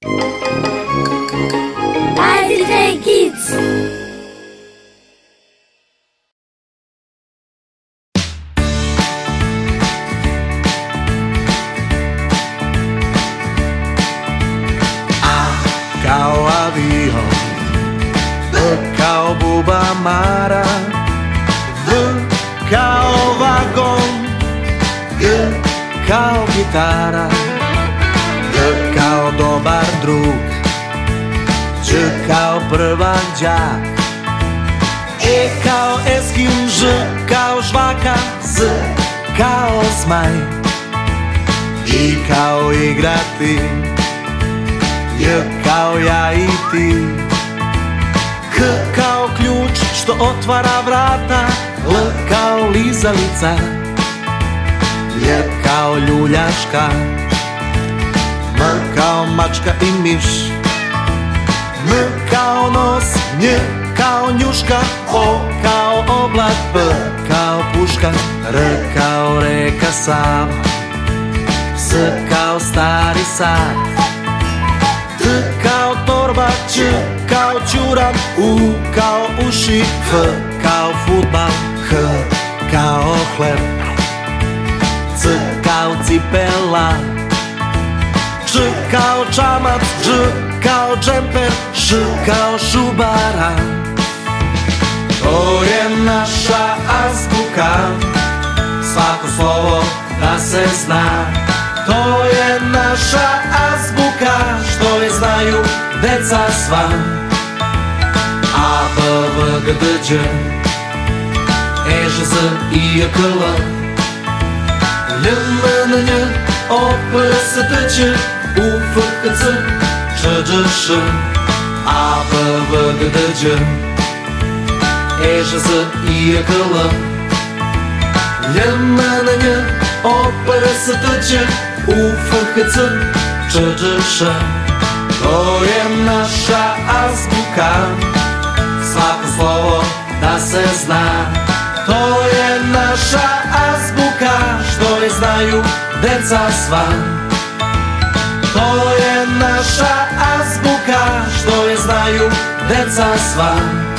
Hi DJ Kids. Kao avion, B kao bubamara, V kao vagon, G kao gitara, D kao dobar drug, Č kao prvak đak, E kao Eskim, Ž kao žvaka, Z kao zmaj, I kao igrati, J kao ja i ti, K kao ključ što otvara vrata, L kao lizalica, J kao ljuljaška, M kao mačka i miš, N kao nos, Nj kao njuška, O kao oblak, P kao puška, R kao reka Sava, S kao stari sat, T kao torba, Č kao ćuran, U kao uši, F kao fudbal, H kao hleb, C kao cipela, Č kao čamac, Ž kao džemper, Š kao šubara. To je naša azbuka, svako slovo da se zna. To je naša azbuka, što je znaju deca sva. A, B, V, G, D, Đ, E, Ž, Z, I, J, K, L, L, M, N, Nj, O, P, S, T, Ć, U, F, H, C, Č, Đ, Š. A, B, V, G, D, Đ, E, Ž, Z, I, J, K, L, L, M, N, Nj, O, P, S, T, Ć, U, F, H, C, Č, Đ, Š. To je naša azbuka, svako slovo da se zna. To je naša azbuka, što je znaju deca sva. To je naša azbuka, što je znaju deca sva.